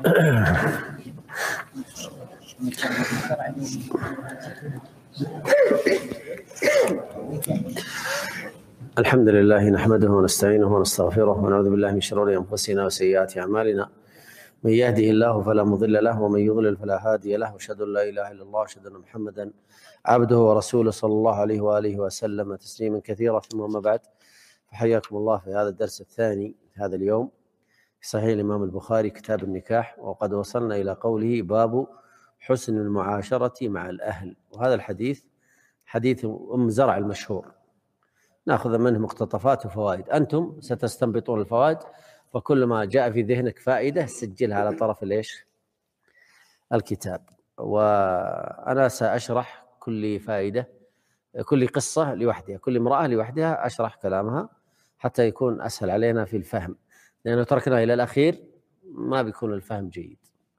الحمد لله نحمده ونستعينه ونستغفره ونعوذ بالله من شرور أنفسنا وسيئات أعمالنا. من يهده الله فلا مضل له ومن يضلل فلا هادي له، وأشهد أن لا إله إلا الله وأشهد أن محمدا عبده ورسوله صلى الله عليه وآله وسلم تسليما كثيرا. ثم بعد، فحياكم الله في هذا الدرس الثاني هذا اليوم في صحيح الإمام البخاري كتاب النكاح، وقد وصلنا إلى قوله باب حسن المعاشرة مع الأهل. وهذا الحديث حديث أم زرع المشهور، نأخذ منه مقتطفات وفوائد. أنتم ستستنبطون الفوائد، وكل ما جاء في ذهنك فائدة سجلها على طرف الكتاب. وأنا سأشرح كل فائدة، كل قصة لوحدها، كل امرأة لوحدها أشرح كلامها حتى يكون أسهل علينا في الفهم، لأنه تركنا إلى الأخير ما بيكون الفهم جيد.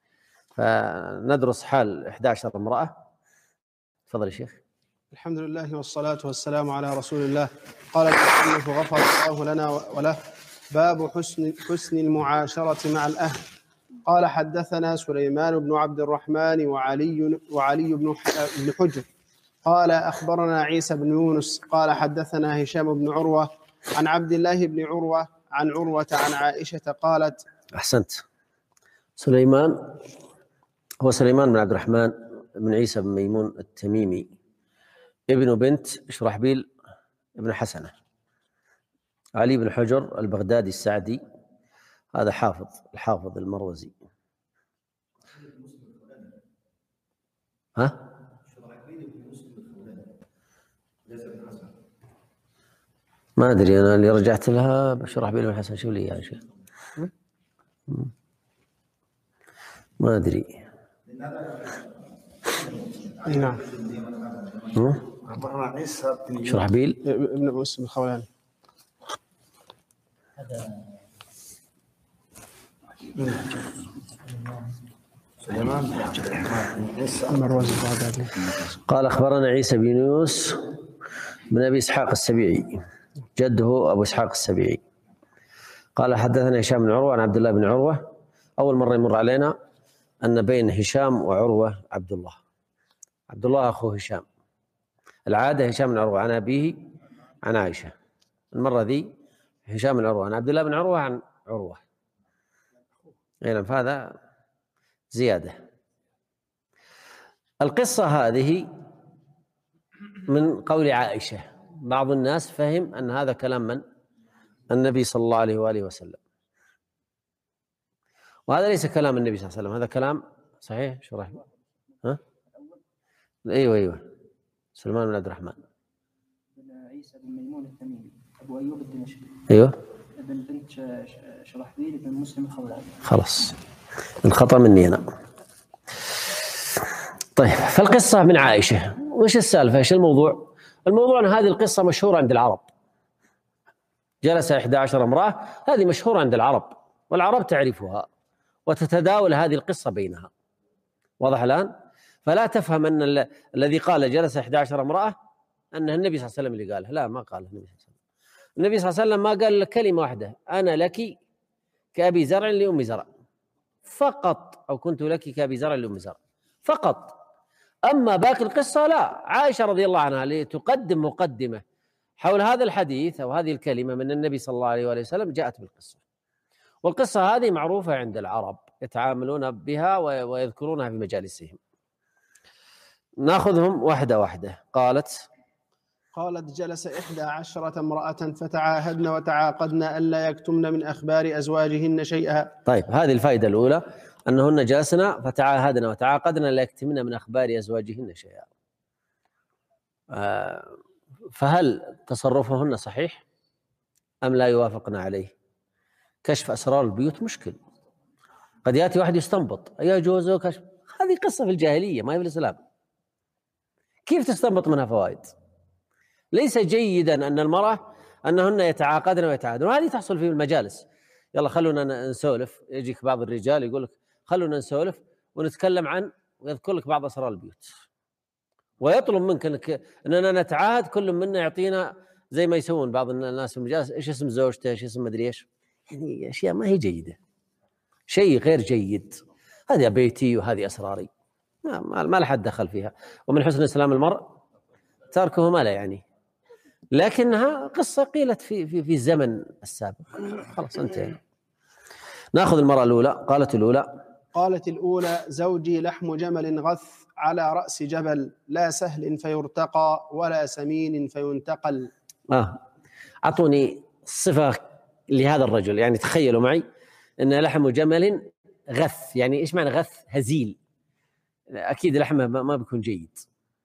فندرس حال 11 امرأة. تفضل يا شيخ. الحمد لله والصلاة والسلام على رسول الله. قال المصنف غفر الله لنا وله: باب حسن المعاشرة مع الأهل. قال: حدثنا سليمان بن عبد الرحمن وعلي بن حجر قال: أخبرنا عيسى بن يونس قال: حدثنا هشام بن عروة عن عبد الله بن عروة عن عروة عن عائشة قالت. أحسنت. سليمان هو سليمان بن عبد الرحمن بن عيسى بن ميمون التميمي، ابن بنت شرحبيل ابن حسنة. علي بن حجر البغدادي السعدي، هذا الحافظ المروزي. ها؟ ما أدري، أنا اللي رجعت لها شرحبيل بن حسن. شو لي يا شيخ؟ ما أدري. نعم. شرحبيل ابن مسلم الخولاني. قال: أخبرنا عيسى بن يونس بن أبي إسحاق السبيعي، جده أبو إسحاق السبيعي. قال: حدثنا هشام بن عروة عن عبد الله بن عروة. أول مرة يمر علينا أن بين هشام وعروة عبد الله أخو هشام. العادة هشام بن عروة عن أبيه عن عائشة، المرة ذي هشام بن عروة عن عبد الله بن عروة عن عروة. يعني فهذا زيادة. القصة هذه من قول عائشة. بعض الناس فهم أن هذا كلام من؟ النبي صلى الله عليه وآله وسلم، وهذا ليس كلام النبي صلى الله عليه وسلم، هذا كلام صحيح. شو راح؟ ها؟ أيوة سلمان بن عبد الرحمن بن عيسى بن ميمون التميمي أبو أيوب الدمشقي. أيوة. ابن بنت شرحبيل بن مسلم الخولاني. خلاص، الخطأ مني أنا. طيب، فالقصة من عائشة. وش السالفة؟ إيش الموضوع؟ الموضوع أن هذه القصة مشهورة عند العرب. جلس 11 امرأة، هذه مشهورة عند العرب، والعرب تعرفها وتتداول هذه القصة بينها. واضح الآن؟ فلا تفهم أن الذي قال جلس 11 امرأة أنها النبي صلى الله عليه وسلم اللي قالها. لا، ما قالها النبي صلى الله عليه وسلم. النبي صلى الله عليه وسلم ما قال كلمة واحدة: أنا لك كأبي زرع لأم زرع فقط، أو كنت لك كأبي زرع لأم زرع فقط. أما باقي القصة لا. عائشة رضي الله عنها لتقدم مقدمة حول هذا الحديث أو هذه الكلمة من النبي صلى الله عليه وسلم جاءت بالقصة. والقصة هذه معروفة عند العرب، يتعاملون بها ويذكرونها في مجالسهم. نأخذهم واحدة واحدة. قالت: جلس 11 امرأة فتعاهدن وتعاقدن ألا يكتمن من أخبار أزواجهن شيئا. طيب، هذه الفائدة الأولى، أنهن جلسنا فتعاهدن وتعاقدن ألا يكتمن من أخبار أزواجهن شيئا. فهل تصرفهن صحيح أم لا يوافقن عليه؟ كشف أسرار البيوت مشكل. قد يأتي واحد يستنبط يجوز كشف. هذه قصة في الجاهلية، ما هي في الإسلام. كيف تستنبط منها فوائد؟ ليس جيدا أن المرأة أنهن يتعاقدن ويتعاهدن، وهذه تحصل في المجالس. يلا خلونا نسولف، يجيك بعض الرجال يقول لك خلونا نسولف ونتكلم عن، ويذكر لك بعض أسرار البيوت، ويطلب منك أننا نتعاهد، كل منا يعطينا زي ما يسوون بعض الناس في المجالس، إيش اسم زوجته، إيش اسم مدري إيش. يعني أشياء ما هي جيدة، شيء غير جيد. هذه بيتي وهذه أسراري، ما لحد دخل فيها. ومن حسن إسلام المرء تركه ما لا يعني، لكنها قصة قيلت في الزمن السابق، خلاص انتهينا. ناخذ المرأة الأولى. قالت الأولى: زوجي لحم جمل غث على رأس جبل، لا سهل فيرتقى ولا سمين فينتقل. أعطوني صفة لهذا الرجل، يعني تخيلوا معي أن لحم جمل غث، يعني إيش معنى غث؟ هزيل، أكيد لحمه ما بيكون جيد.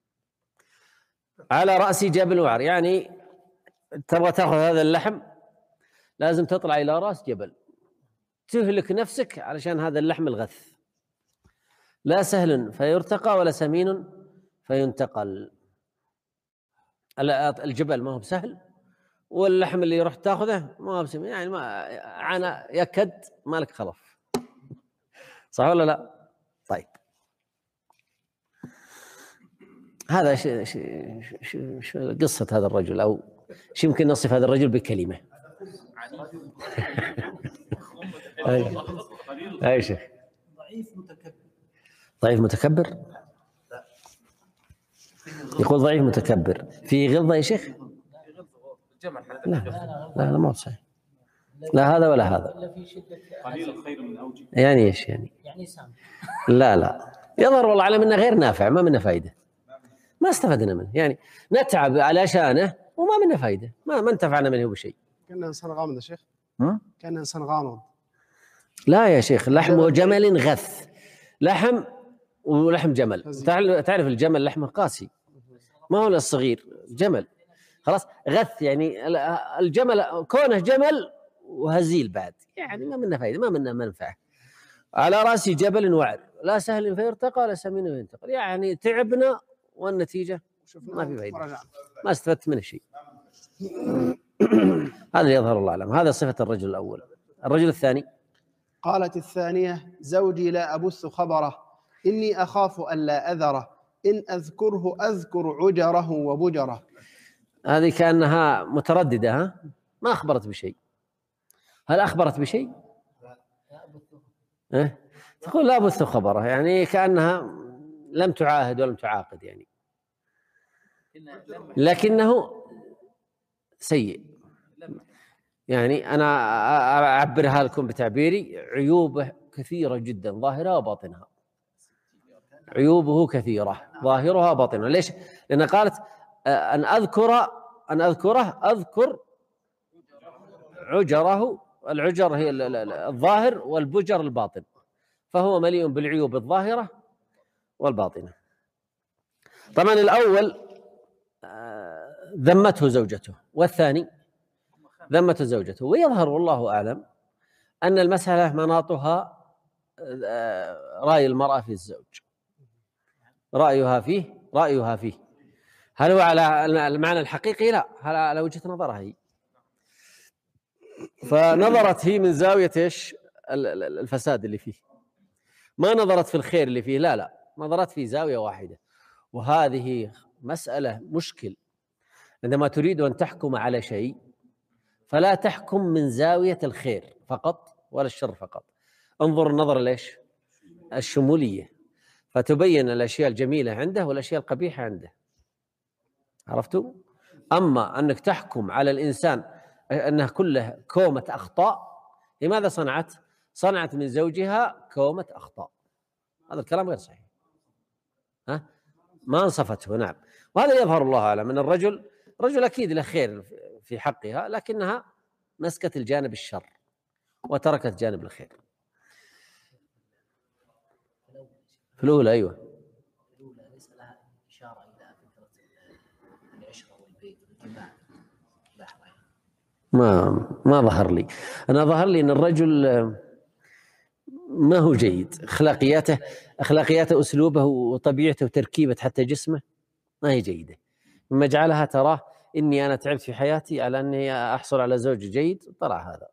على رأس جبل وعر، يعني تبغى تأخذ هذا اللحم لازم تطلع إلى رأس جبل، تهلك نفسك علشان هذا اللحم الغث. لا سهل فيرتقى ولا سمين فينتقل. الجبل ما هو بسهل، واللحم اللي رحت تاخذه ما هو بسهل، يعني ما عنا يكد مالك خلف، صح ولا لا؟ طيب، هذا شو قصة هذا الرجل، أو شو يمكن نصف هذا الرجل بكلمة؟ أي شيخ؟ ضعيف متكبر. يقول ضعيف متكبر في غلظة يا شيخ؟ لا ما هو صحيح، لا هذا ولا هذا. قليل الخير من أوجه، يعني ايش يعني لا يظهر والله على منه غير نافع، ما منه فائدة، ما استفدنا منه، يعني نتعب على شانه وما منه فائدة، ما انتفعنا منه بشيء. كان إنسان غامض يا شيخ، كان إنسان غامض. لا يا شيخ، لحم جمل غث، لحم ولحم جمل. تعرف الجمل لحمه قاسي، ما هو الصغير، جمل خلاص. غث يعني الجمل كونه جمل وهزيل بعد، يعني ما منه فائدة، ما منه منفعة. على رأس جبل وعر، لا سهل فيرتقى ولا سمين فينتقل، يعني تعبنا والنتيجة ما في فائدة، ما استفدت منه شيء. هذا اللي يظهر الله أعلم. هذا صفة الرجل الأول. الرجل الثاني: قالت الثانية: زوجي لا أبث خبره، إني أخاف ألا أذره، إن أذكره أذكر عجره وبجره. هذه كأنها مترددة، ها؟ ما أخبرت بشيء. هل أخبرت بشيء؟ تقول لا أبث خبره، يعني كأنها لم تعاهد ولم تعاقد، يعني لكنه سيء. يعني أنا أعبرها لكم بتعبيري: عيوبه كثيرة جدا، ظاهرها وباطنها. عيوبه كثيرة، ظاهرها باطنها. ليش؟ لأن قالت أن أذكره أذكر عجره. العجر هي الظاهر والبجر الباطن، فهو مليء بالعيوب الظاهرة والباطنة. طبعا الأول ذمته زوجته، والثاني ذمته زوجته. ويظهر والله أعلم أن المسألة مناطها رأي المرأة في الزوج، رأيها فيه. هل هو على المعنى الحقيقي؟ لا، هل على وجهة نظرها هي. فنظرت هي من زاوية إيش؟ الفساد اللي فيه، ما نظرت في الخير اللي فيه، لا نظرت في زاوية واحدة. وهذه مسألة مشكل. عندما تريد أن تحكم على شيء فلا تحكم من زاوية الخير فقط ولا الشر فقط، انظر النظر ليش؟ الشمولية، فتبين الأشياء الجميلة عنده والأشياء القبيحة عنده. عرفتوا؟ أما أنك تحكم على الإنسان أنه كله كومة أخطاء، لماذا صنعت من زوجها كومة أخطاء؟ هذا الكلام غير صحيح، ما انصفته. نعم. وهذا يظهر الله أعلم أن الرجل أكيد له خير في حقها، لكنها مسكت الجانب الشر وتركت جانب الخير. في الأولى أيوة، ليس لها إشارة إلى فكرة العشرة والبيت والجماع. ما ظهر لي. أنا ظهر لي أن الرجل ما هو جيد، أخلاقياته أسلوبه وطبيعته وتركيبة حتى جسمه ما هي جيدة، مما جعلها تراه إني أنا تعبت في حياتي على أني أحصل على زوج جيد. طلع هذا.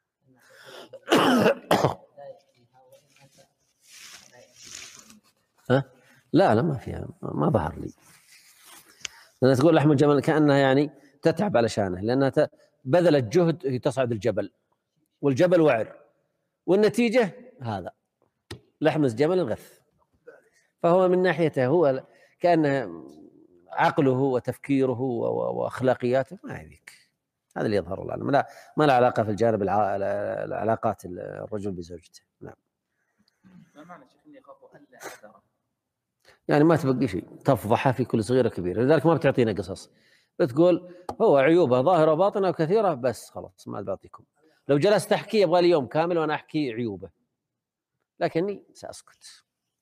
لا ما فيها، ما ظهر لي. لأنها تقول لحم الجمل كأنها يعني تتعب على شانه، لأنها بذلت جهد تصعد الجبل، والجبل وعر، والنتيجة هذا. لحمز جمل غث. فهو من ناحيته هو كأنه عقله وتفكيره وأخلاقياته ما هذيك. هذا اللي يظهر الآن، ما له علاقة في الجانب العلاقات الرجل بزوجته. نعم. ما معنى شيخ اني اخاف الا اعذره؟ يعني ما تبقي شيء، تفضحه في كل صغيرة كبيرة، لذلك ما بتعطينا قصص، بتقول هو عيوبه ظاهرة باطنة وكثيرة بس خلاص ما بعطيكم. لو جلست أحكي يبغى لي يوم كامل وأنا أحكي عيوبه، لكني سأسكت.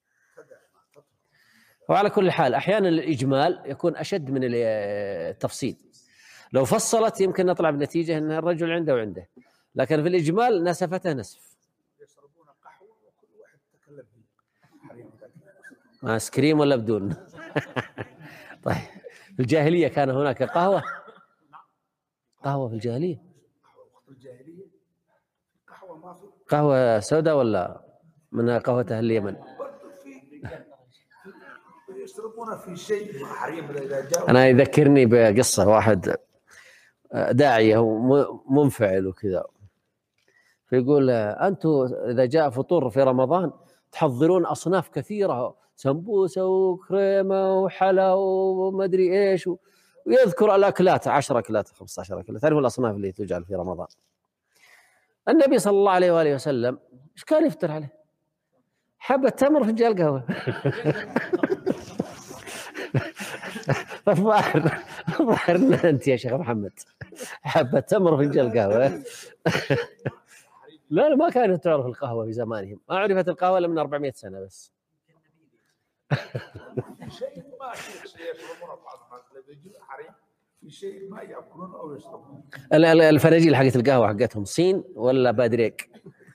وعلى كل حال أحيانا الإجمال يكون أشد من التفصيل. لو فصلت يمكن نطلع بنتيجة أن الرجل عنده وعنده، لكن في الإجمال نسفته نسف. يشربون قهوة وكل واحد يتكلم فيه. ما سكريم ولا بدون؟ طيب في الجاهلية كان هناك قهوة في الجاهلية؟ وقت الجاهلية قهوة ما في. قهوة سوداء ولا من قهوة أهل اليمن؟ يشربون في شيء محرم إذا جاء. أنا يذكرني بقصة واحد داعية منفعل وكذا، فيقول أنتم إذا جاء فطور في رمضان تحضرون أصناف كثيرة، سمبوسة وكريمة وحلا ومدري إيش، ويذكر الأكلات 10 أكلات 15 أكلات، تعرفون الأصناف اللي تجعل في رمضان. النبي صلى الله عليه وآله وسلم إيش كان يفطر عليه؟ حبة تمر فنجان قهوة. الظاهر أنت يا شيخ محمد حبة تمر فنجان قهوة. لا ما كانت تعرف القهوة في زمانهم، ما عرفت القهوة إلا من 400 سنة بس. شيء ما يشربون في شيء ما يأكلون أو يشربون. الفناجيل حقت القهوة حقتهم صين ولا بادريك؟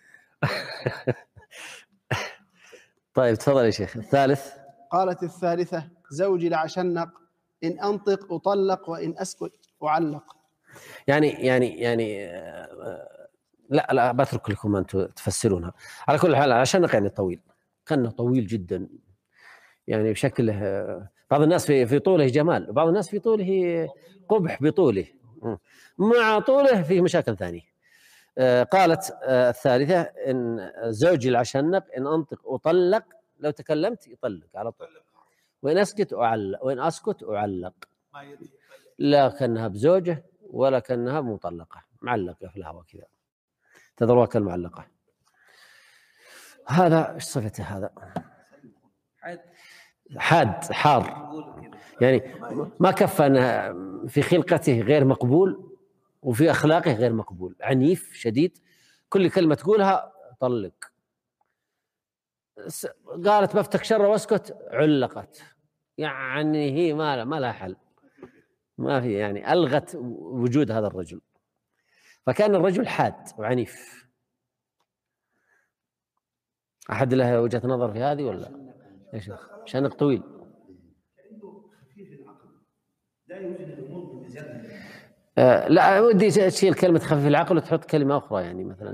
طيب تفضل يا شيخ. الثالث. قالت الثالثة: زوجي العشنق، إن أنطق أطلق وإن أسكت أعلق. يعني لا بترك لكم أن تفسرونها. على كل حال العشنق يعني طويل، كأنه طويل جدا، يعني بشكله بعض الناس في طوله جمال، وبعض الناس في طوله قبح بطوله، مع طوله فيه مشاكل ثانية. قالت الثالثة: إن زوجي العشنق إن أنطق أطلق، لو تكلمت يطلق على طول، وإن أسكت أعلق، وإن أسكت أعلق. لا كأنها بزوجة ولا كأنها بمطلقة، معلقة في الهواء كذا، تذروها كالمعلقة. هذا إيش صفته؟ هذا حاد حار، يعني ما كفى أنه في خلقته غير مقبول وفي أخلاقه غير مقبول، عنيف شديد، كل كلمة تقولها طلق. قالت بفتك شر واسكت علقت، يعني هي ما لها حل، ما في، يعني ألغت وجود هذا الرجل. فكان الرجل حاد وعنيف. أحد له وجهة نظر في هذه ولا إيش؟ شنق طويل. لا ودي تشيل كلمة خفيف العقل وتحط كلمة أخرى، يعني مثلا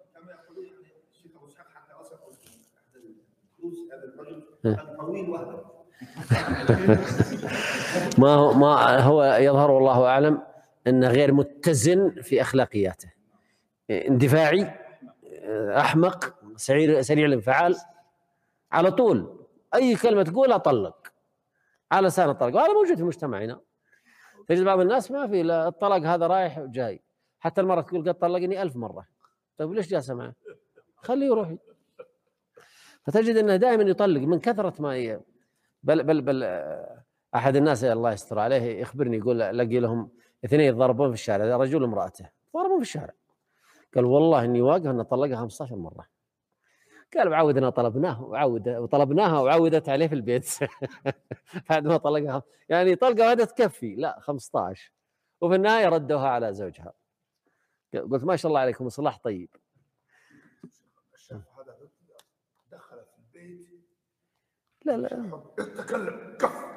ما هو يظهر والله أعلم أنه غير متزن في أخلاقياته، اندفاعي، أحمق، سريع الانفعال، على طول أي كلمة تقولها طلق على لسان الطلق. وهذا موجود في مجتمعنا. تجد بعض الناس ما في الطلاق هذا رايح وجاي، حتى المرة تقول قد طلقني 1000 مرة. طيب ليش جالسة معه؟ خليه يروح. فتجد أنه دائما يطلق من كثرة ما هي. بل أحد الناس الله يستر عليه يخبرني، يقول لقي لهم 2 يتضاربون في الشارع، رجل وامرأته ضربون في الشارع. قال والله إني واقف أن طلقها 15 مرة. قال بعودنا طلبناه وطلبناها وعودت عليه في البيت. بعد ما طلقها، يعني طلقة واحدة تكفي، لا 15. وفي النهاية ردوها على زوجها. قلت ما شاء الله عليكم إصلاح طيب. هذا دخل في البيت لا يتكلم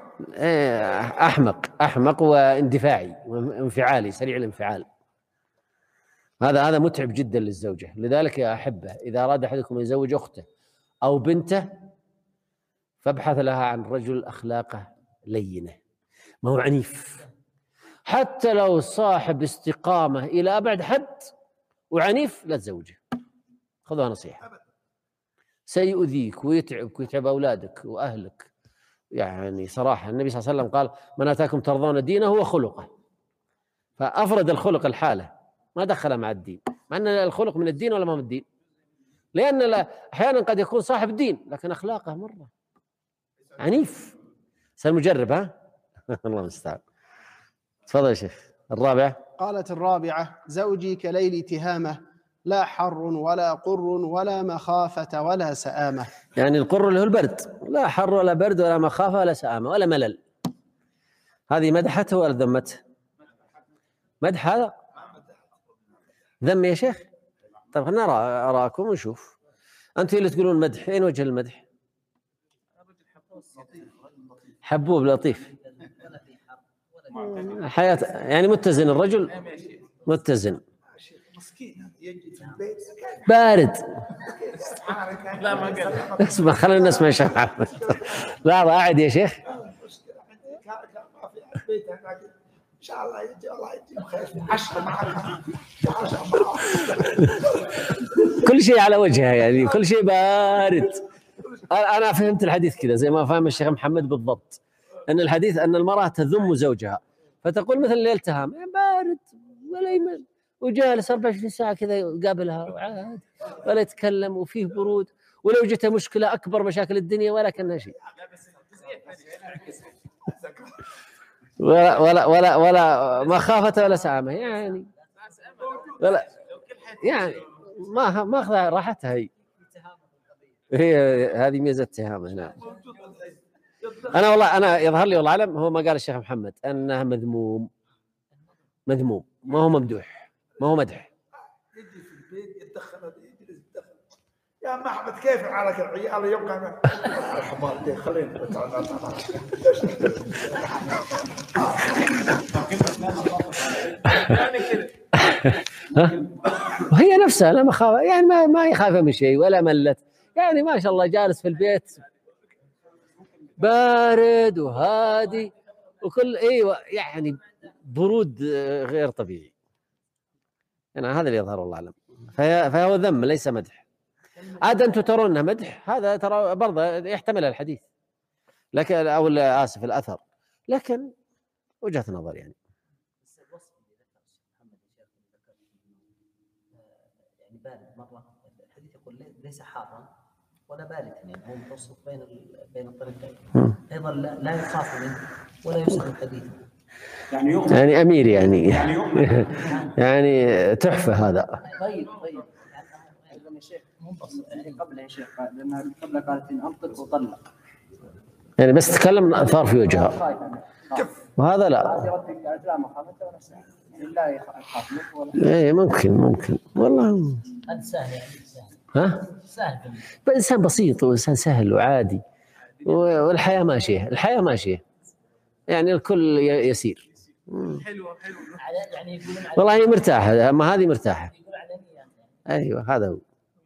أحمق واندفاعي وانفعالي، سريع الانفعال. هذا متعب جدا للزوجة. لذلك يا أحبة، إذا أراد أحدكم أن يزوج أخته أو بنته فابحث لها عن رجل أخلاقه لينة، ما هو عنيف. حتى لو صاحب استقامة إلى أبعد حد وعنيف لا تزوجه، خذوها نصيحة. سيؤذيك ويتعبك ويتعب أولادك وأهلك. يعني صراحة النبي صلى الله عليه وسلم قال: من أتاكم ترضون دينه وخلقه. فأفرد الخلق الحالة، ما دخل مع الدين، مع أن الخلق من الدين ولا ما من الدين؟ لأن أحيانا قد يكون صاحب دين لكن أخلاقه مرة عنيف. سنجرب ها. الله المستعان. تفضل يا شيخ. الرابعة. قالت الرابعة: زوجي كليل تهامة، لا حر ولا قر ولا مخافة ولا سآمة. يعني القر اللي هو البرد، لا حر ولا برد ولا مخافة ولا سآمة ولا ملل. هذه مدحته ولا ذمته؟ مدح هذا؟ ذم يا شيخ؟ طيب نرى أراكم ونشوف. أنتم اللي تقولون مدح، أين وجه المدح؟ حبوب لطيف حياة، يعني متزن الرجل، متزن. مسكين يجي في البيت بارد. لا ما قال اسمع، خلينا نسمع شيخ محمد. لا قاعد يا شيخ. مشكلة عندي ما في البيت هناك ان شاء الله يجي الله يجي بخير 10 معك 10 معك كل شيء على وجهه، يعني كل شيء بارد. أنا فهمت الحديث كذا زي ما فهم الشيخ محمد بالضبط، أن الحديث أن المرأة تذم زوجها فتقول مثل اللي التهام بارد ولا يمل وجالس 24 ساعة كذا يقابلها وعاد ولا يتكلم وفيه برود، ولو جته مشكلة أكبر مشاكل الدنيا ولا كأنها شيء، ولا مخافة ولا سآمة، يعني ولا يعني ما أخذ راحتها هي هذه ميزة التهامة هنا. أنا والله أنا يظهر لي والله أعلم هو ما قال الشيخ محمد أنها مذموم، ما هو ممدوح، ما هو مدح. يجي في البيت يتدخل يجلس يتدخل يا عم احمد كيف حالك العيال يبقى حمار خلينا وهي نفسها لا مخافة، يعني ما يخاف من شيء ولا ملت، يعني ما شاء الله جالس في البيت بارد وهادي وكل ايوه، يعني برود غير طبيعي. يعني هذا اللي يظهر الله اعلم. فهو ذم ليس مدح. عاد انتم ترونه مدح، هذا ترى برضه يحتمل الحديث لكن او اسف الاثر، لكن وجهة نظر يعني. يعني بارد مرة، الحديث يقول ليس حارا ولا باردا، يعني هو متوسط بين الطرفين. ايضا لا يخاف منه ولا يسمع حديثه، يعني امير يعني تحفة هذا. طيب يا شيخ منتصف، يعني قبل يا شيخ لأن قبل قالت إن أنطق وطلق، يعني بس تكلم اثار في وجهها، وهذا لا. لا مخافة ولا سهل، لا يخاف منه ولا. ايه ممكن والله. هذا سهل يعني سهل إنسان بسيط وإنسان سهل وعادي، والحياة ماشية يعني الكل يسير. يعني والله هي مرتاحة، أما هذه مرتاحة. أيوة هذا هو.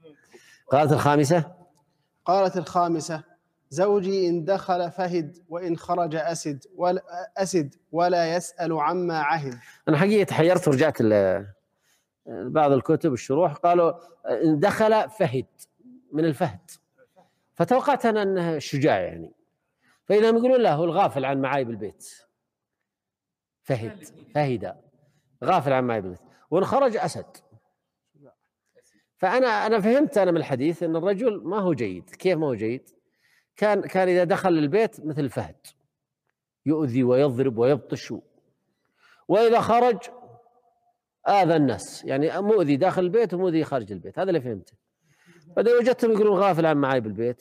قالت الخامسة: زوجي إن دخل فهد وإن خرج أسد ولا يسأل عما عهد. أنا حقيقة تحيرت ورجعت بعض الكتب الشروح قالوا إن دخل فهد من الفهد، فتوقعت أنا أنه شجاع يعني، فإذا يقولون له الغافل عن معايب البيت، فهد غافل عن معايب البيت، وإن خرج أسد. فأنا فهمت أنا من الحديث أن الرجل ما هو جيد. كيف ما هو جيد؟ كان إذا دخل البيت مثل الفهد يؤذي ويضرب ويبطش، وإذا خرج آذى الناس، يعني مؤذي داخل البيت ومؤذي خارج البيت. هذا اللي فهمته. بعدين وجدتهم يقولون غافل عن معايب البيت،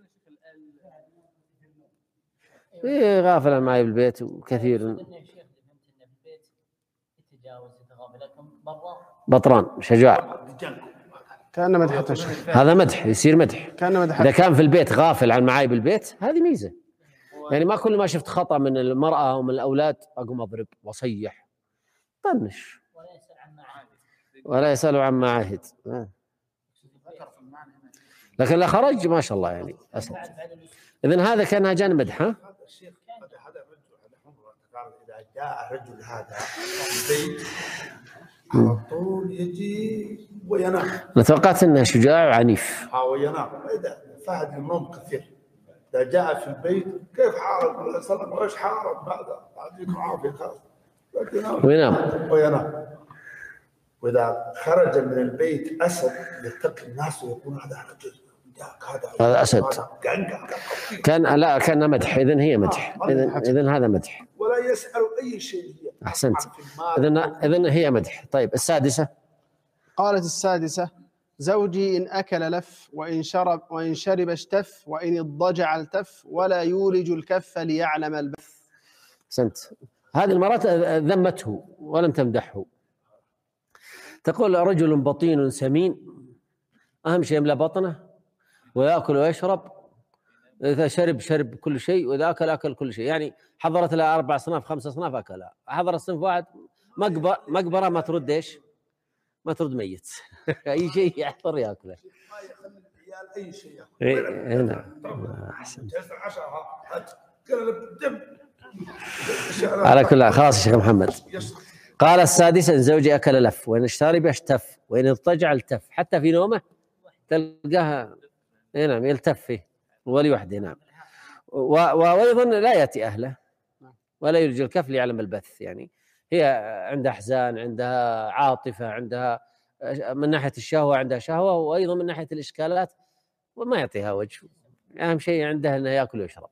غافل عن معايب البيت وكثير. بطران شجاع، كان مدحته. هذا مدح، يصير مدح. إذا كان في البيت غافل عن معايب البيت هذه ميزة. يعني ما كل ما شفت خطأ من المرأة أو من الأولاد أقوم أضرب وصيح، طنش ولا يسأل عما عهد. لكن لا خرج ما شاء الله يعني أسد. إذن هذا كان جانب مدح. هذا إذا جاء رجل هذا البيت على طول يجي وينام. أنا توقعت أنه شجاع وعنيف. وينام الفهد النوم كثير. إذا جاء في البيت كيف حالك؟ صلى وإيش حالك؟ بعد يعطيكم عافية خلاص وينام. وإذا خرج من البيت أسد يتقي الناس ويقول هذا رجل هذا أسد. كان مدح. إذن هي مدح. إذن هذا مدح. ولا يسأل أي شيء. أحسنت. إذن هي مدح. طيب السادسة. قالت السادسة: زوجي إن أكل لف، وإن شرب اشتف، وإن اضطجع التف، ولا يولج الكف ليعلم البث. أحسنت. هذه المرأة ذمته ولم تمدحه. تقول رجل بطين سمين، أهم شيء يملأ بطنه ويأكل ويشرب، إذا شرب كل شيء، وإذا أكل كل شيء. يعني حضرت لها 4 أصناف 5 أصناف أكلها، حضر الصنف واحد مقبرة ما ترد إيش؟ ما ترد ميت. أي شيء يحضر يأكله. ما يخلي العيال أي شيء يأكل. هنا أحسن. على على كل حال خلاص يا شيخ محمد. قال السادسة: إن زوجي أكل لف، وإن شرب اشتف، وإن اضطجع التف. حتى في نومه تلقاها نعم يلتف فيه ولي وحده. نعم. وأيضا لا يأتي أهله ولا يرجي الكف ليعلم البث. يعني هي عندها أحزان، عندها عاطفة، عندها من ناحية الشهوة عندها شهوة، وأيضا من ناحية الإشكالات، وما يعطيها وجه. أهم شيء عنده أنه يأكل ويشرب.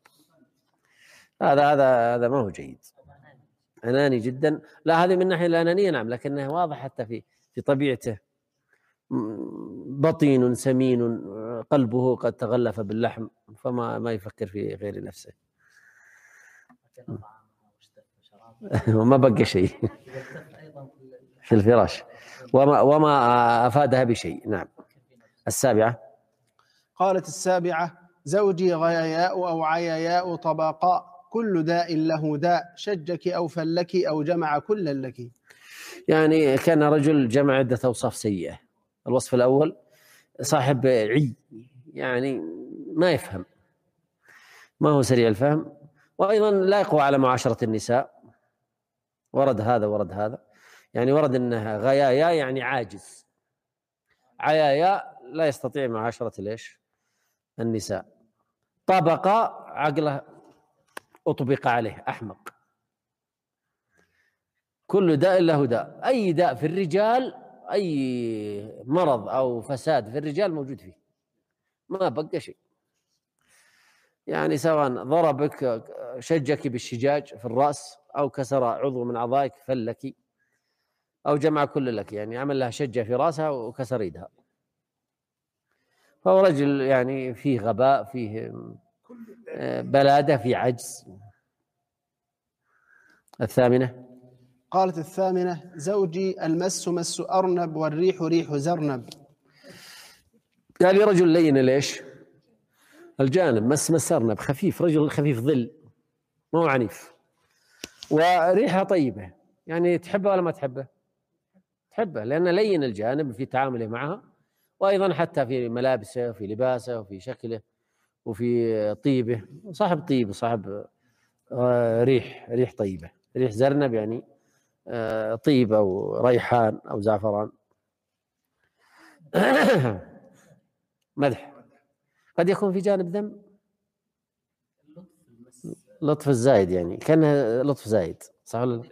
هذا ما هو جيد. أناني جدا. لا، هذه من ناحية الأنانية نعم، لكنه واضح حتى في طبيعته. بطين سمين قلبه قد تغلف باللحم، فما يفكر في غير نفسه. وما بقى شيء في الفراش، وما أفادها بشيء. نعم. السابعة. قالت السابعة: زوجي غياياء أو عياياء طباقاء، كل داء له داء، شجك أو فلك أو جمع كل لك. يعني كان رجل جمع عدة أوصاف سيئة. الوصف الأول صاحب عي، يعني ما يفهم، ما هو سريع الفهم، وأيضا لا يقوى على معاشرة النساء. ورد هذا. يعني ورد أنها غيايا يعني عاجز، عيايا لا يستطيع معاشرة ليش النساء. طبقة عقله أطبق عليه، أحمق. كل داء له داء. أي داء في الرجال، أي مرض أو فساد في الرجال موجود فيه، ما بقى شيء. يعني سواء ضربك شجك بالشجاج في الرأس، أو كسر عضو من أعضائك فلك، أو جمع كل لك، يعني عمل لها شجة في رأسها وكسر يدها. فهو رجل يعني فيه غباء، فيه بلادة، فيه عجز. الثامنة. قالت الثامنة: زوجي المس مس أرنب، والريح ريح زرنب. يعني رجل لين ليش الجانب، مس أرنب، خفيف، رجل خفيف ظل، ما هو عنيف، وريحة طيبة. يعني تحبه ولا ما تحبه؟ تحبه، لأن لين الجانب في تعامله معها، وأيضا حتى في ملابسه وفي لباسه وفي شكله وفي طيبه. صاحب طيب، صاحب ريح طيبة. ريح زرنب يعني طيب أو ريحان أو زعفران. مدح. قد يكون في جانب ذم، لطف الزايد، يعني كان لطف زايد، صح ولا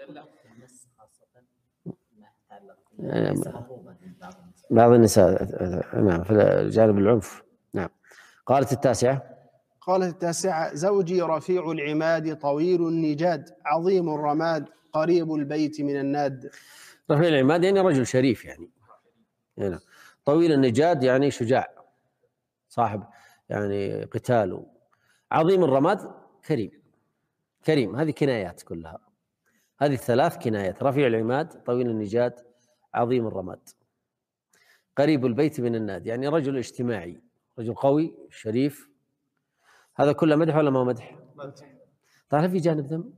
لا؟ بعض النساء نعم في جانب العنف. نعم. قالت التاسعة. قالت التاسعة: زوجي رفيع العماد، طويل النجاد، عظيم الرماد، قريب البيت من الناد. رفيع العماد يعني رجل شريف، يعني هنا. طويل النجاد يعني شجاع، صاحب يعني قتال. عظيم الرماد كريم. هذه كنايات كلها، هذه الثلاث كنايات: رفيع العماد، طويل النجاد، عظيم الرماد. قريب البيت من الناد يعني رجل اجتماعي، رجل قوي شريف. هذا كله مدح ولا ما هو مدح؟ تعرف في جانب ذم،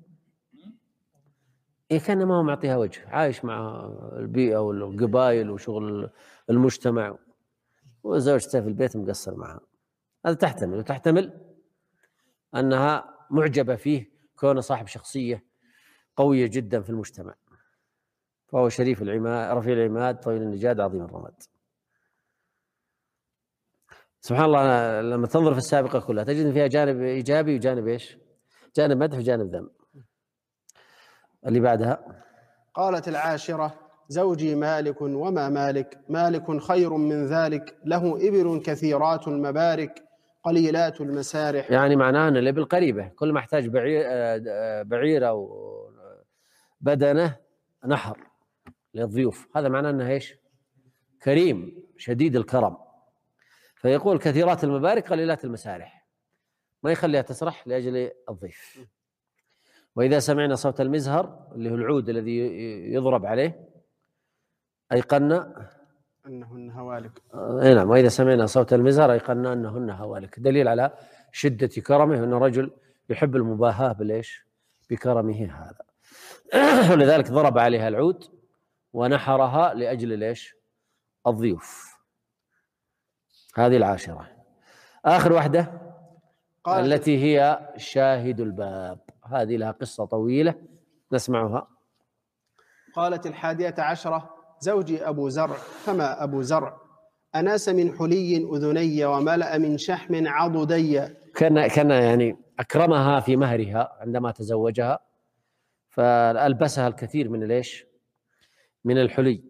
كان ما هو معطيها وجه، عايش مع البيئة والقبائل وشغل المجتمع، وزوجته في البيت مقصر معها. هذا تحتمل أنها معجبة فيه كونه صاحب شخصية قوية جدا في المجتمع. فهو شريف العماد، رفيع العماد، طويل النجاد، عظيم الرماد. سبحان الله، لما تنظر في السابقة كلها تجد إن فيها جانب إيجابي وجانب إيش؟ جانب مدح وجانب ذم. اللي بعدها قالت العاشرة: زوجي مالك وما مالك، مالك خير من ذلك، له إبل كثيرات المبارك قليلات المسارح. يعني معناه أن الإبل قريبة، كل ما احتاج بعير أو بدنه نحر للضيوف، هذا معناه أنه إيش؟ كريم شديد الكرم. فيقول كثيرات المبارك قليلات المسارح، ما يخليها تسرح لأجل الضيف. وإذا سمعنا صوت المزهر اللي هو العود الذي يضرب عليه أيقنا أنهن هوالك. نعم، وإذا سمعنا صوت المزهر أيقنا أنهن هوالك، دليل على شدة كرمه، أن رجل يحب المباهاة بالإيش؟ بكرمه هذا. ولذلك ضرب عليها العود ونحرها لأجل الإيش؟ الضيوف. هذه العاشرة. آخر واحدة التي هي شاهد الباب، هذه لها قصة طويلة نسمعها. قالت 11: زوجي أبو زرع، فما أبو زرع؟ أناس من حلي أذني وملأ من شحم عضدي. كان يعني أكرمها في مهرها عندما تزوجها، فألبسها الكثير من الإيش؟ من الحلي،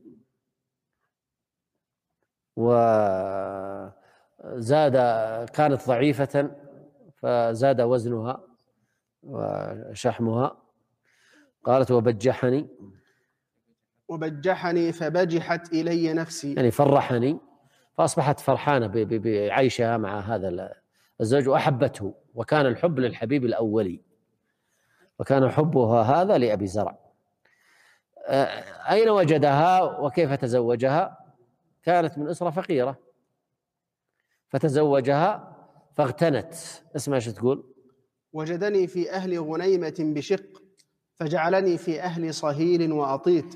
وزاد، كانت ضعيفة فزاد وزنها وشحمها. قالت: وبجحني فبجحت إلي نفسي، يعني فرحني، فأصبحت فرحانة بعيشها مع هذا الزوج وأحبته، وكان الحب للحبيب الأولي، وكان حبها هذا لأبي زرع. أين وجدها وكيف تزوجها؟ كانت من أسرة فقيرة فتزوجها فاغتنت. اسمع ايش تقول: وجدني في أهل غنيمة بشق، فجعلني في أهل صهيل وأطيط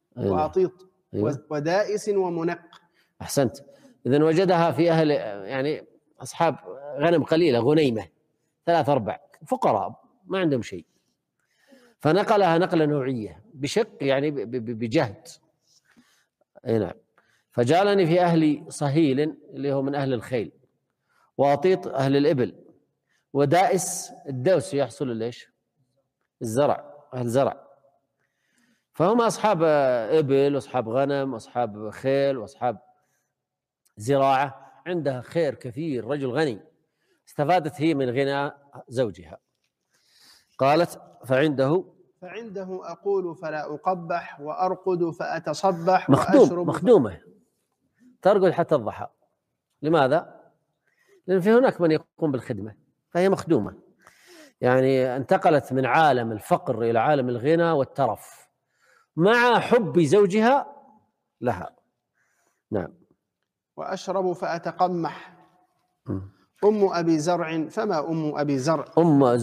ودائس ومنق. أحسنت. إذن وجدها في أهل يعني أصحاب غنم قليلة، غنيمة 3-4 فقراء ما عندهم شيء، فنقلها نقلة نوعية بشق يعني بجهد. نعم. فجعلني في أهل صهيل اللي هو من أهل الخيل، وأطيط أهل الإبل، ودائس الدوس يحصل ليش؟ الزرع، أهل زرع. فهم أصحاب إبل وأصحاب غنم وأصحاب خيل وأصحاب زراعة، عندها خير كثير، رجل غني. استفادت هي من غنى زوجها. قالت: فعنده أقول فلا أقبح، وأرقد فأتصبح، مخدومة ترقد حتى الضحى. لماذا؟ لأن في هناك من يقوم بالخدمة، فهي مخدومة، يعني انتقلت من عالم الفقر إلى عالم الغنى والترف مع حب زوجها لها. نعم. وأشرب فأتقمح. أم أبي زرع، فما أم أبي زرع؟ أم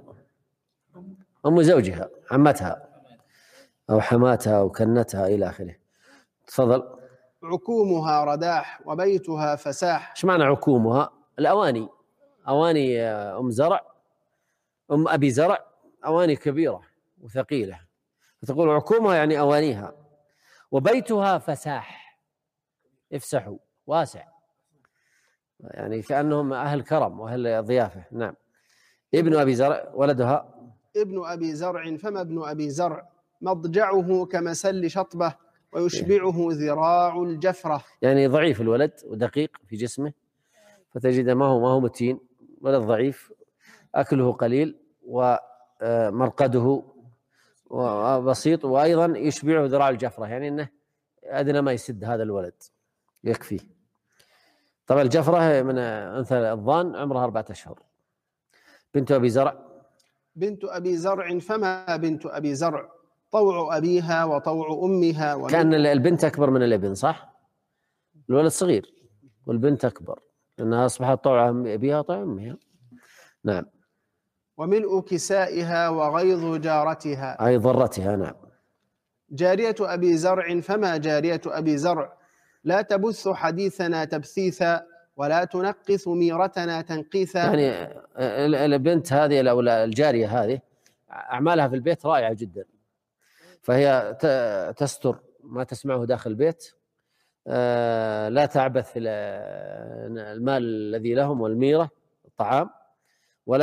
زوجها، عمتها أو حماتها أو كنتها إلى آخره. تفضل. عكومها رداح وبيتها فساح. ايش معنى عكومها؟ الأواني، أواني أم زرع، أم أبي زرع أواني كبيرة وثقيلة، فتقول عكومها يعني أوانيها. وبيتها فساح، افسحوا، واسع، يعني كأنهم أهل كرم وأهل ضيافة. نعم. ابن أبي زرع ولدها ابن أبي زرع، فما ابن أبي زرع؟ مضجعه كمسل شطبة، ويشبعه ذراع الجفرة. يعني ضعيف الولد ودقيق في جسمه، فتجد ما هو متين، ولد ضعيف، أكله قليل ومرقده بسيط، وأيضا يشبعه ذراع الجفرة، يعني أنه أدنى ما يسد هذا الولد يكفي. طبعا الجفرة من أنثى الضان، عمرها 4 أشهر. بنت أبي زرع، فما بنت أبي زرع؟ طوع أبيها وطوع أمها. كان البنت أكبر من الابن، صح؟ الولد صغير والبنت أكبر، لأنها أصبحت طوع أبيها وطوع أمها. نعم. وملء كسائها وغيظ جارتها، أي ضرتها. نعم. جارية أبي زرع، فما جارية أبي زرع؟ لا تبث حديثنا تبثيثا، ولا تنقث ميرتنا تنقيثا. يعني البنت هذه أو الجارية هذه أعمالها في البيت رائعة جدا، فهي تستر ما تسمعه داخل البيت، لا تعبث المال الذي لهم والميرة الطعام، ولا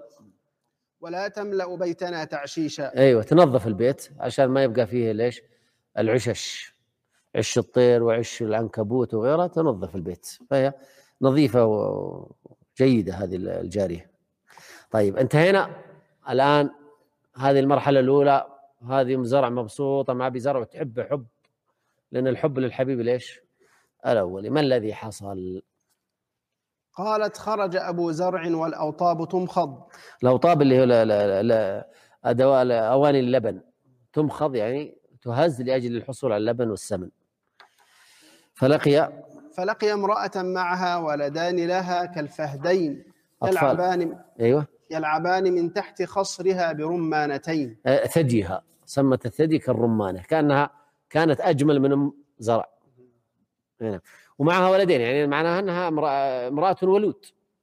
تملأ بيتنا تعشيشا. أيوة، تنظف البيت عشان ما يبقى فيه ليش العشش، عش الطير وعش العنكبوت وغيرها، تنظف البيت، فهي نظيفة وجيدة هذه الجارية. طيب انتهينا الآن هذه المرحلة الأولى، هذه أم زرع مبسوطة مع أبي زرع وتحب حب، لأن الحب للحبيب ليش الأول. ما الذي حصل؟ قالت: خرج أبو زرع والأوطاب تمخض. الأوطاب اللي هو أواني اللبن، تمخض يعني تهز لأجل الحصول على اللبن والسمن. فلقي امرأة معها ولدان لها كالفهدين يلعبان من تحت خصرها برمانتين. ثديها، سمت الثدي كالرمانة، كانت أجمل من أم زرع. ومعها ولدين، يعني معناها أنها امرأة ولود،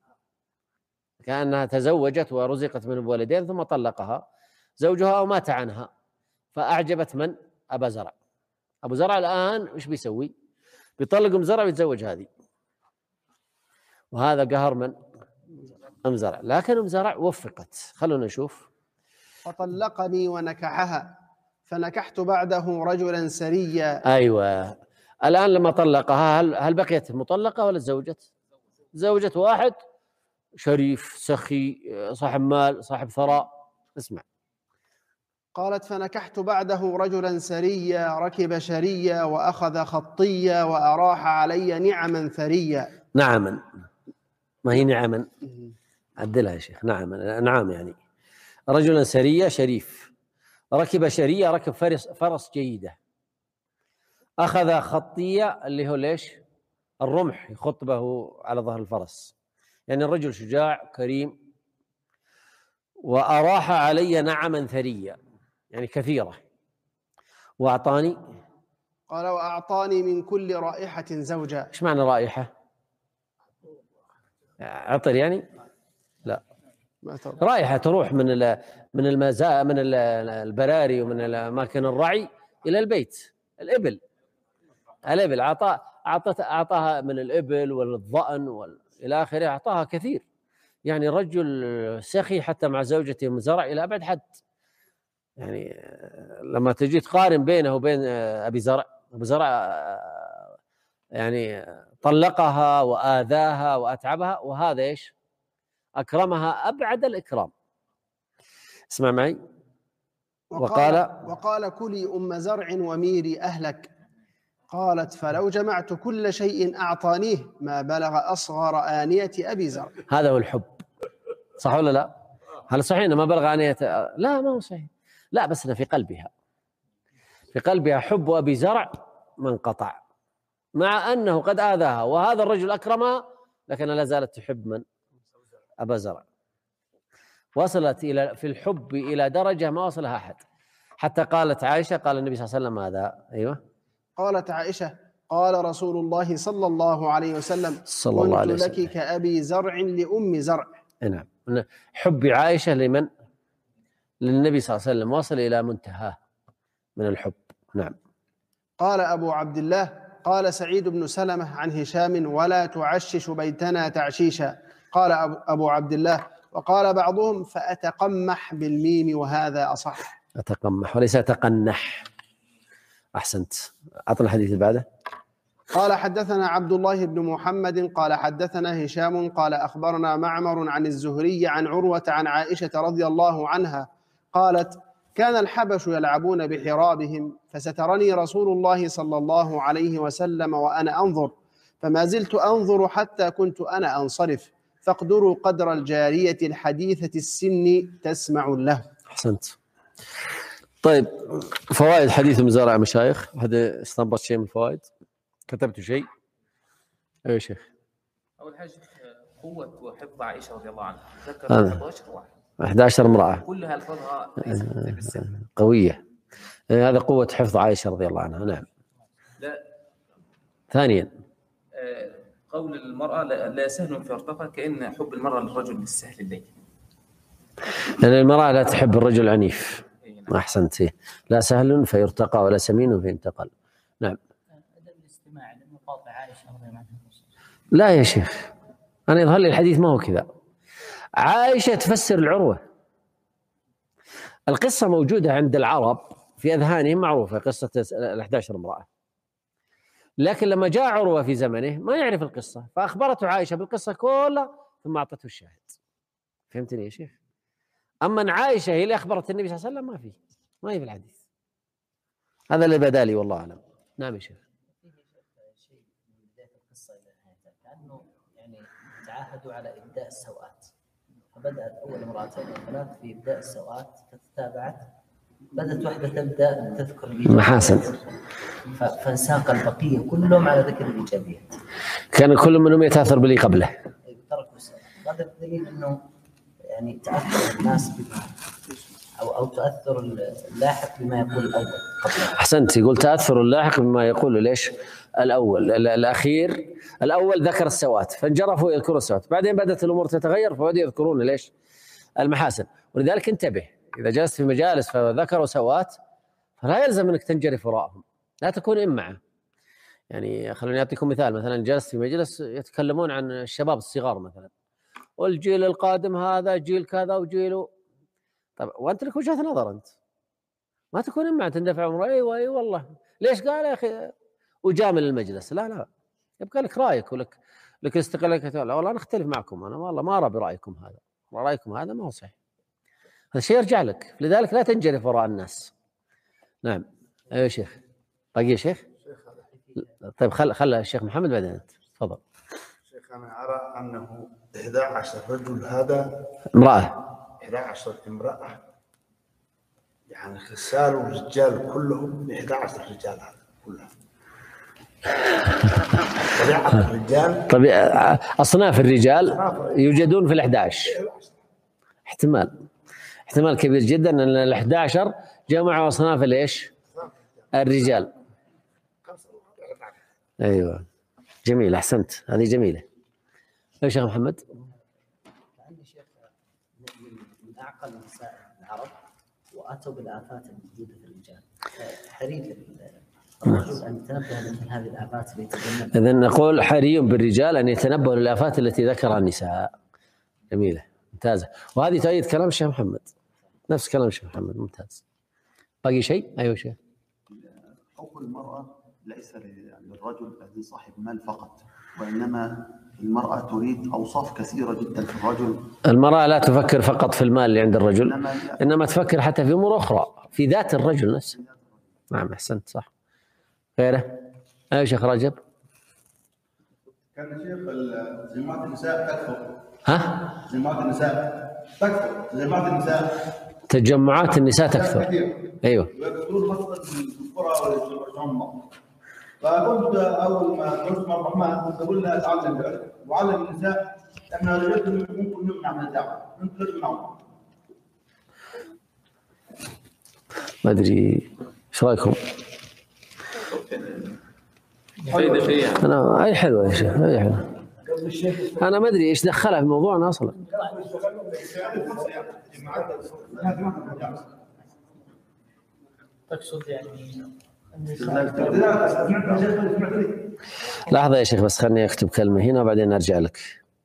كأنها تزوجت ورزقت من ولدين ثم طلقها زوجها ومات عنها، فأعجبت من؟ أبا زرع. أبو زرع الآن إيش بيسوي؟ بيطلق أم زرع ويتزوج هذه، وهذا قهر من؟ أم زرع. لكن أم زرع وفقت. خلونا نشوف. فطلقني ونكحها فنكحت بعده رجلا سريا. أيوة، الآن لما طلقها هل بقيت مطلقة ولا تزوجت؟ زوجت واحد شريف سخي صاحب مال صاحب ثراء. اسمع. قالت: فنكحت بعده رجلا سريا ركب شريا وأخذ خطيا وأراح علي نعما ثريا. نعما، ما هي نعما؟ عدلها يا شيخ. نعم يعني رجلا سريا شريف، ركب شريا ركب فرس جيدة، أخذ خطية اللي هو ليش؟ الرمح، يخط به على ظهر الفرس، يعني الرجل شجاع كريم. وأراح علي نعما ثريا يعني كثيرة. وأعطاني، قال: وأعطاني من كل رائحة زوجا. إيش معنى رائحة؟ عطر يعني؟ لا، رائحة تروح من من البراري ومن الأماكن الرعي إلى البيت. الإبل أعطاها من الإبل والضأن إلى آخره، أعطاها كثير. يعني رجل سخي حتى مع زوجته أم زرع إلى أبعد حد. يعني لما تجي تقارن بينه وبين أبو زرع يعني طلقها وآذاها وأتعبها، وهذا إيش؟ أكرمها أبعد الإكرام. اسمع معي. وقال: كلي أم زرع وميري أهلك. قالت: فلو جمعت كل شيء أعطانيه ما بلغ أصغر آنية أبي زرع. هذا هو الحب، صح ولا لا؟ هل صحيح أنه ما بلغ آنية؟ لا، ما هو صحيح. لا، بس في قلبها حب أبي زرع ما انقطع، مع أنه قد آذاها وهذا الرجل أكرمها، لكن لا زالت تحب من؟ أبا زرع. وصلت في الحب إلى درجة ما وصلها أحد، حتى قالت عائشة قال النبي صلى الله عليه وسلم هذا. أيوة، قالت عائشة: قال رسول الله صلى الله عليه وسلم: كنت لك كأبي زرع لأم زرع. نعم، حب عائشة لمن؟ للنبي صلى الله عليه وسلم، وصل إلى منتهاه من الحب. نعم. قال أبو عبد الله: قال سعيد بن سلمة عن هشام: ولا تعشش بيتنا تعشيشا. قال أبو عبد الله: وقال بعضهم: فأتقمح بالميم، وهذا أصح. أتقمح وليس أتقنح. أحسنت. أعطنا الحديث اللي بعده. قال: حدثنا عبد الله بن محمد قال حدثنا هشام قال أخبرنا معمر عن الزهري عن عروة عن عائشة رضي الله عنها قالت: كان الحبش يلعبون بحرابهم، فسترني رسول الله صلى الله عليه وسلم وأنا أنظر، فما زلت أنظر حتى كنت أنا أنصرف، فاقدروا قدر الجارية الحديثة السن تسمع له. أحسنت. طيب، فوائد حديث مزارع مشايخ، هذا استنبط شيء من الفوائد؟ كتبت شيء؟ أيوة شيخ. أول حاجة قوة وحفظ عائشة رضي الله عنها، ذكر 11 واحد 11 امرأة كلها الفاظها ليست بالسن قوية. هذا قوة حفظ عائشة رضي الله عنها. نعم. لا. ثانيا قول المرأة لا سهل في ارتقى، كأن حب المرأة للرجل بالسهل الليل، لأن المرأة لا تحب الرجل العنيف. أحسنت. لا سهل فيرتقى ولا سمين فينتقل. نعم. أدب الاستماع، لأنه لا يا شيخ، أنا يظهر لي الحديث ما هو كذا. عائشة تفسر العروة. القصة موجودة عند العرب في أذهانهم، معروفة قصة 11 امرأة، لكن لما جاء عروة في زمنه ما يعرف القصة، فأخبرته عائشة بالقصة كلها ثم أعطته الشاهد. فهمتني يا شيخ؟ أما عائشة هي اللي أخبرت النبي صلى الله عليه وسلم ما هي في الحديث. هذا اللي بدا لي والله أعلم. نعم يا شيخ. شيء من بداية القصة إلى نهايتها كأنه يعني تعاهدوا على إبداء السوءات، فبدأت أول امرأتين وثلاث في إبداء السوءات، فتتابعت، بدأت واحدة تبدأ تذكر محاسن، فانساق البقية كلهم على ذكر الإيجابيات. كان كل منهم يتأثر باللي قبله. تركوا السوء. هذا الدليل أنه يعني تأثر الناس بما أو تأثر اللاحق بما يقول الأول قبله. أحسنت، يقول تأثر اللاحق بما يقول ليش الأول. الأخير الأول ذكر السوءات فانجرفوا يذكروا السوءات، بعدين بدأت الأمور تتغير فبدأوا يذكرون ليش المحاسن. ولذلك انتبه، إذا جلست في مجالس فذكروا سوءات فلا يلزم أنك تنجرف وراءهم، لا تكون إمعة. يعني خلوني أعطيكم مثال، مثلا جلست في مجلس يتكلمون عن الشباب الصغار مثلا، والجيل القادم هذا جيل كذا وجيله، طب وأنت لك وجهة نظر، أنت ما تكون إمعة تندفع عمره. أيوة أي والله ليش قال يا أخي وجامل المجلس. لا يبقى لك رأيك ولك استقلالك. لا والله أنا أختلف معكم، أنا والله ما أرى برأيكم هذا، رأيكم هذا ما هو صحيح، هذا الشيء يرجع لك. لذلك لا تنجرف وراء الناس. نعم. أيوة شيخ. باقي يا شيخ؟ طيب خل الشيخ محمد بعدين أنت تفضل. شيخ أنا أرى أنه 11 رجل هذا امرأة 11 امرأة، يعني خسال الرجال كلهم 11 رجال هذا كلهم. طبيعة الرجال، طبيعة أصناف الرجال يوجدون في 11. احتمال كبير جدا أن 11 جمعوا أصناف ليش الرجال. أيوة جميل، أحسنت، هذه جميلة. يا شيخ محمد. عندي شيخ من أعقل نساء العرب وأتوا بالآفات الموجودة في الرجال، حري الرجل أن يتنبه لمثل هذه الآفات التي تتجنب. إذن نقول حري بالرجال أن يتنبهوا للآفات التي ذكرها النساء. جميلة ممتازة، وهذه تؤيد كلام الشيخ محمد، نفس كلام الشيخ محمد. ممتاز. باقي شيء؟ أيوة شيخ. حب المرأة ليس للرجل الذي صاحب مال فقط، وإنما المرأة تريد أوصاف كثيرة جدا في الرجل. المرأة لا تفكر فقط في المال اللي عند الرجل، إنما تفكر حتى في أمور أخرى في ذات الرجل نفسه. نعم أحسنت، صح. غيره؟ أيوة شيخ رجب. كان شيخ زمات النساء تكثر. ها؟ زمات النساء تكثر. زمات النساء، تجمعات النساء تكثر. أيوه. يكثرون خاصة في القرى والجمع. فكنت أول ما قلت مع الرحمن كنت أقول لها تعلم العلم وعلم النساء أن الرجال ممكن نمنع من الدعوة، أنتم لا تمنعون. ما أدري إيش رأيكم؟ أنا أي حلوة يا شيخ، أي حلوة. أنا ما أدري إيش دخلها في موضوعنا أصلا. تقصد يعني لحظة يا شيخ بس خلني أكتب كلمة هنا وبعدين أرجع لك.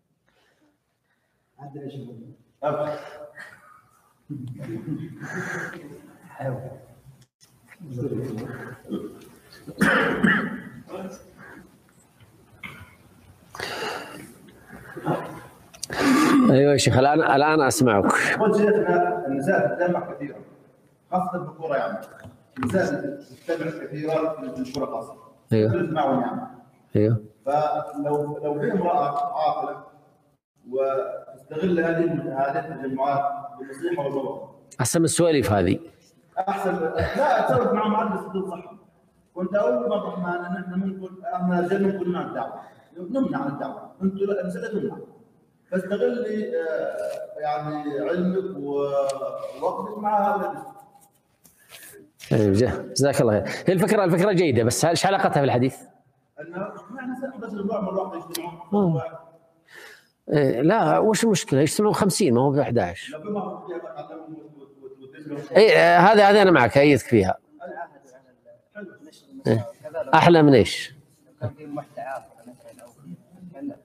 أيوة يا شيخ الآن أسمعك. قلت شيخنا النساء تتجمع كثيرا خاصة بالقرى، يعني النساء تتجمع كثيرا في القرى خاصة. أيوه. تجمعون يعني. أيوه. فلو في امرأة عاقلة وتستغل هذه التجمعات بالنصيحة والموعظة. أحسن من السواليف هذه. أحسن. لا تسولف مع مهندس الصحة. كنت أقول مع الرحمن أن احنا احنا رجال ممكن نمنع الدعوة، نمنع الدعوة، أنتم النساء لا تمنع. فاستغلي يعني علمك ووقتك مع هذا. جزاك الله خير. هي الفكرة جيدة، بس ايش علاقتها بالحديث؟ انه نحن بس مرة واحدة يجتمعون. لا وش المشكلة؟ يجتمعون 50 ما هو ب 11. اي هذا انا معك، ايدك فيها. احلى من ايش؟ كان في واحدة عاقلة مثلا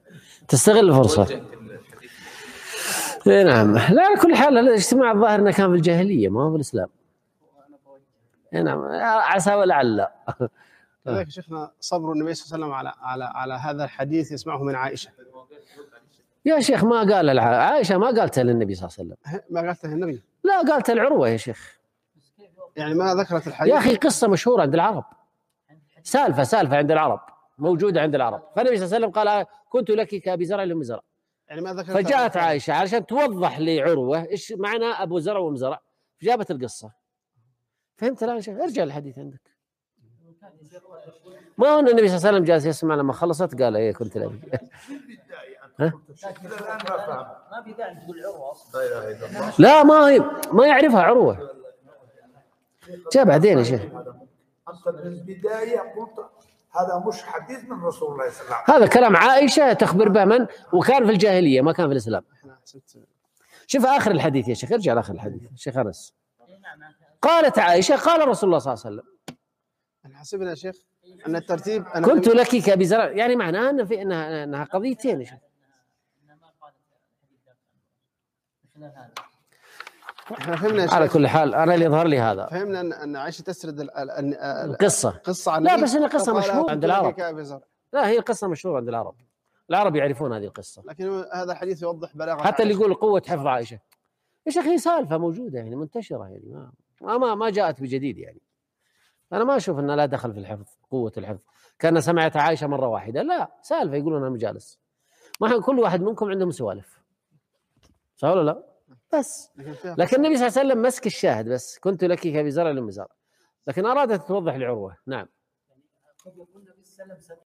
تستغل الفرصة. وجه في الحديث. إيه نعم. لا على كل حال الاجتماع الظاهر انه كان في الجاهلية ما هو في الإسلام. إيه نعم عسى ولعل. كذلك شيخنا صبر النبي صلى الله عليه وسلم على هذا الحديث يسمعه من عائشة. يا شيخ ما قال عائشة ما قالتها للنبي صلى الله عليه وسلم. ما قالته النبي؟ لا قالتها العروة يا شيخ. يعني ما ذكرت الحديث؟ يا أخي قصة مشهورة عند العرب، سالفة عند العرب، موجودة عند العرب. فالنبي صلى الله عليه وسلم قال كنت لك كأبي زرع لأم زرع. يعني ما ذكرت. فجاءت عائشة علشان توضح لعروة إيش معنى أبو زرع وأم زرع، فجابت القصة. فهمت الآن شيخ؟ ارجع الحديث عندك. ما هو النبي صلى الله عليه وسلم جالس يسمع لما خلصت قال إيه كنت لك. ها؟ ما في داعي تقول عروة اصلا. لا ما يعرفها عروة. جاء بعدين يا شيخ. انت من البدايه قلت هذا مش حديث من رسول الله صلى الله عليه وسلم. هذا كلام عائشة تخبر به من وكان في الجاهلية ما كان في الإسلام. شوف آخر الحديث يا شيخ، ارجع لآخر الحديث الشيخ أنس. قالت عائشة قال رسول الله صلى الله عليه وسلم. احنا حسبنا يا شيخ ان الترتيب كنت لك كأبي زرع، يعني معناها أن في انها قضيتين يا شيخ. احنا فهمنا يا شيخ. على كل حال انا اللي يظهر لي هذا فهمنا ان عائشة تسرد القصة عن لا بس انها قصة فقال مشهورة عند العرب. كأبي زرع. لا هي قصة مشهورة عند العرب يعرفون هذه القصة. لكن هذا الحديث يوضح بلاغة حتى اللي يقول قوة حفظ عائشة يا شيخ هي سالفة موجودة يعني منتشرة، يعني ما جاءت بجديد. يعني أنا ما أشوف أنها لا دخل في الحفظ، قوة الحفظ كان سمعت عائشة مرة واحدة، لا سالفة يقولون أنا مجالس. ما كل واحد منكم عندهم سوالف، صح ولا لا؟ بس لكن النبي صلى الله عليه وسلم مسك الشاهد بس كنت لك كأبي زرع لأم زرع، لكن أرادت توضح لعروة. نعم.